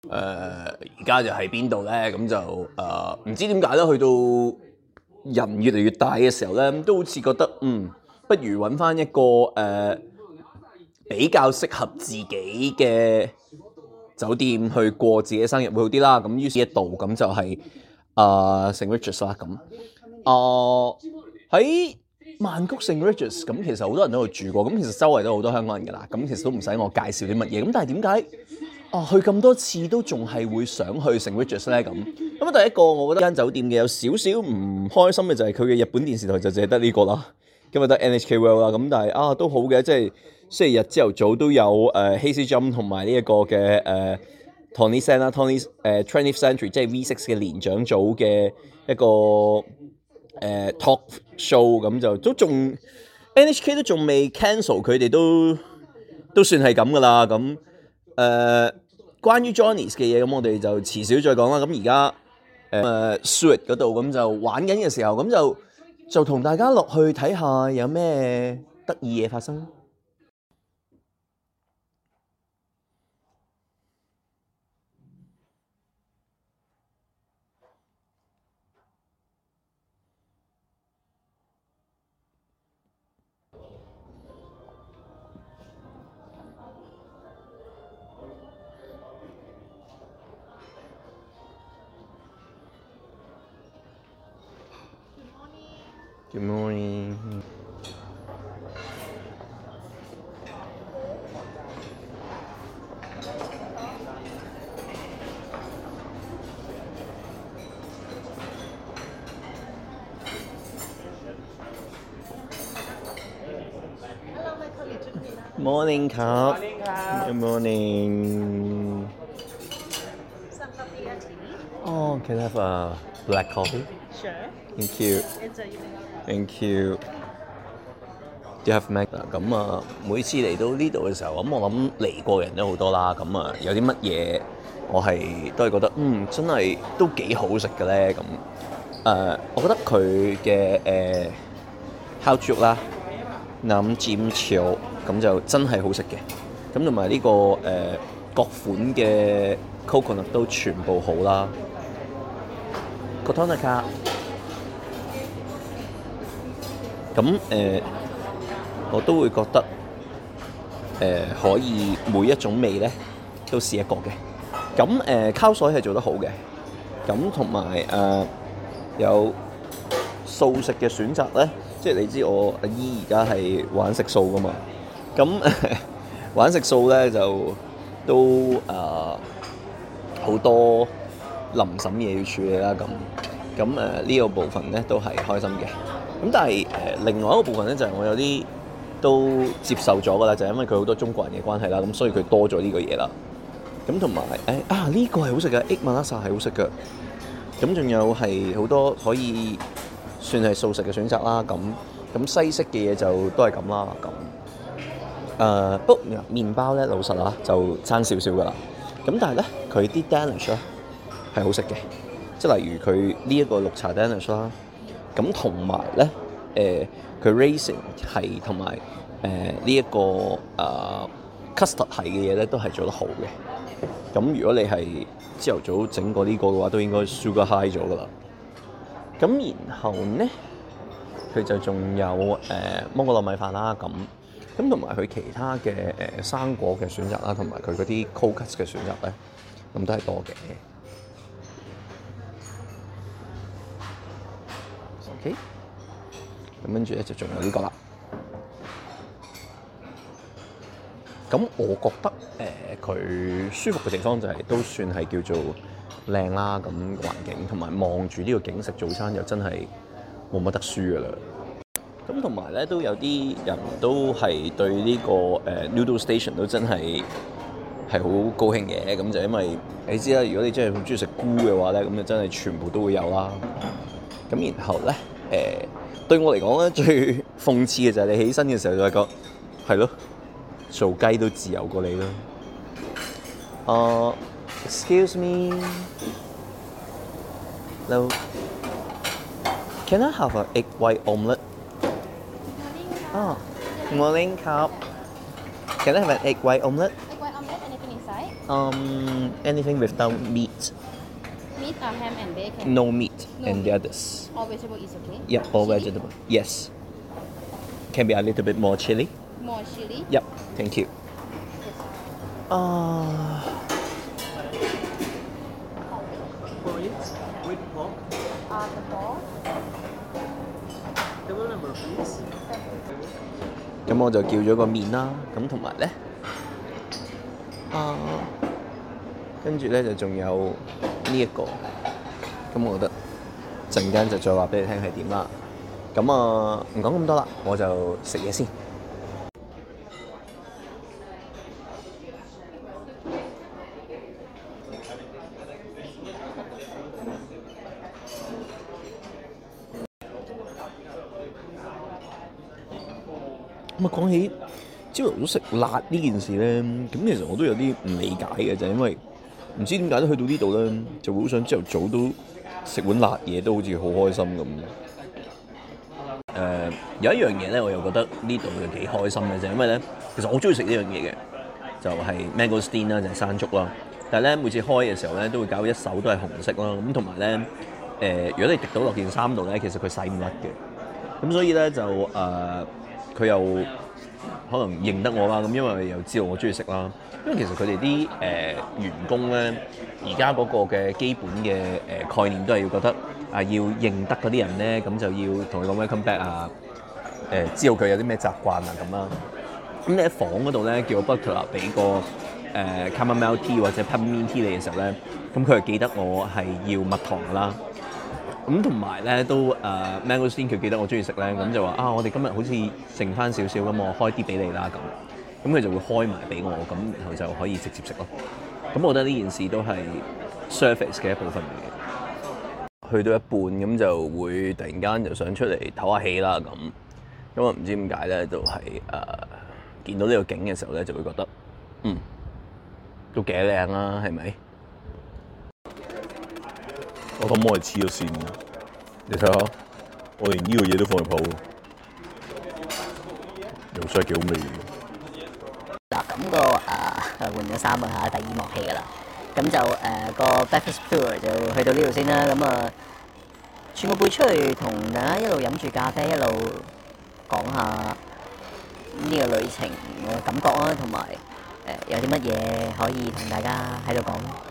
而家就喺邊度咧？咁就唔知點解咧，去到人越嚟越大嘅時候咧，都好似覺得不如揾翻一個比較適合自己嘅酒店去過自己生日會好啲啦。咁於是一度咁就係St Regis 啦。咁喺曼谷 St Regis 咁，其實好多人都有住過。咁其實周圍都好多香港人㗎啦。咁其實都唔使我介紹啲乜嘢。咁但係點解去咁多次都仲係會想去 St Regis 咧？咁第一個我覺得間酒店嘅有少少唔開心嘅就係佢嘅日本電視台就淨係得呢個啦。今日得 NHK World 啦。咁但係都好嘅，即係星期日朝頭早都有Hazy Jump 同埋呢一個嘅Tony Sen 啦 ，Tony 20th Century 即係 V6 嘅年長組嘅一個talk show。咁就都仲 NHK 都仲未 cancel 佢哋，都算係咁噶啦。咁關於 Johnny's 嘅嘢，咁我哋就遲少再講啦。咁而家Suite 嗰度咁就玩緊嘅時候，咁就同大家落去睇下有咩得意嘢發生。Good morning. Morning ครับ Good morning. Some coffee or tea? Oh, can I have a black coffee? Sure. Thank you. It's a evening. Thank you. Do you have Mac？ 咁每次嚟到呢度嘅時候，咁我諗嚟過嘅人都好多啦。咁有啲乜嘢我都係覺得真係都幾好食嘅咧。咁我覺得佢嘅烤豬肉啦、南尖潮咁就真係好食嘅。咁同埋呢個各款嘅 coconut 都全部好啦。Kotonaka。咁我都會覺得可以每一種味咧都試一個嘅。咁烤水係做得好嘅。咁同埋有素食嘅選擇咧，即係你知我阿姨而家係玩食素噶嘛。咁玩食素咧就都好多臨審嘢要處理啦。咁呢個部分咧都係開心嘅。咁但係另外一個部分咧就係我有啲都接受咗㗎啦，就係因為佢好多中國人嘅關係啦，咁所以佢多咗呢個嘢啦。咁同埋呢個係好食嘅 egg malasa 係好食嘅。咁仲有係好多可以算係素食嘅選擇啦。咁西式嘅嘢就都係咁啦。不過麵包咧老實啦就爭少少㗎啦。咁但係咧佢啲 danish 咧係好食嘅，即係例如佢呢一個綠茶 danish 啦。咁同埋咧，佢 raisin 係同埋呢一個custard 係嘅嘢咧，都係做得好嘅。咁如果你係朝頭早整過呢個嘅話，都應該 sugar high 咗噶啦。咁然後咧，佢就仲有芒果糯米飯啦。咁同埋佢其他嘅生果嘅選擇啦，同埋佢嗰啲 cold cuts 嘅選擇咧，咁都係多嘅。OK， 咁跟住咧就仲有呢個啦。咁我覺得佢舒服嘅地方就係都算係叫做靚啦。咁環境同埋望住呢個景食早餐又真係冇乜得輸噶啦。咁同埋咧都有啲人都係對呢個Noodle Station 都真係好高興嘅。咁就因為你知啦，如果你真係好中意食菇嘅話咧，咁就真係全部都會有啦。咁然後咧，對我嚟講咧，最諷刺嘅就係你起身嘅時候就係覺係咯，做雞都自由過你啦。Excuse me， hello， can I have an egg white omelette？ Morning ครับ Can I have an egg white omelette？ Egg white omelette, anything inside? Anything without meat. Meat or ham and bacon? No meat No and the meat. others. All vegetable is okay? Yep, all Chili? vegetable. Yes. Can be a little bit more chili. More chili? Yep, thank you. With pork, The ball? table number please. 咁我就叫咗個麵啦，咁同埋咧，跟住咧就仲有呢一個，咁我覺得陣間就再話俾你聽係點啦。咁唔講咁多啦，我就食嘢先。咁講起朝頭早食辣呢件事咧，咁其實我都有啲唔理解嘅，就係因為唔知點解去到呢度咧，就會好想朝頭早都食碗辣嘢，都好似好開心咁。有一樣嘢咧，我又覺得呢度又幾開心嘅，就係因為咧，其實我好中意食呢樣嘢嘅，就係 mangosteen 啦，就係山竹啦。但係咧，每次開嘅時候咧，都會搞一手都係紅色啦。咁同埋咧，如果你滴到落件衫度咧，其實佢洗唔甩嘅。咁所以咧就佢又可能認得我啦，咁因為又知道我中意食啦。因為其實佢哋啲員工咧，而家嗰個嘅基本嘅概念都係要覺得要認得嗰啲人咧，咁就要同佢講 welcome back 啊，知道佢有啲咩習慣啊咁啦。咁你喺房嗰度咧，叫個 butler 俾個chamomile tea 或者 peppermint tea 你嘅時候咧，咁佢係記得我係要蜜糖㗎啦。咁同埋咧都mangosteen 佢記得我中意食咧，咁就話我哋今日好似剩翻少少咁，我開啲俾你啦咁。咁佢就會開埋俾我，咁然後就可以直接食咯。咁我覺得呢件事都係 service 嘅一部分嚟嘅。去到一半咁就會突然間就想出嚟唞下氣啦咁。咁啊唔知點解咧，就係見到呢個景嘅時候咧，就會覺得都幾靚啦，係咪？ 我可唔可以黐咗線？你睇下，我連呢個嘢都放入口，又真係幾好味。 嗱，咁換咗衫啊嚇，第二幕戲噶啦。咁就個 breakfast tour 就去到呢度先啦。咁轉個背出去同大家一路飲住咖啡，一路講下呢個旅程嘅感覺啦，同埋有啲乜嘢可以同大家喺度講。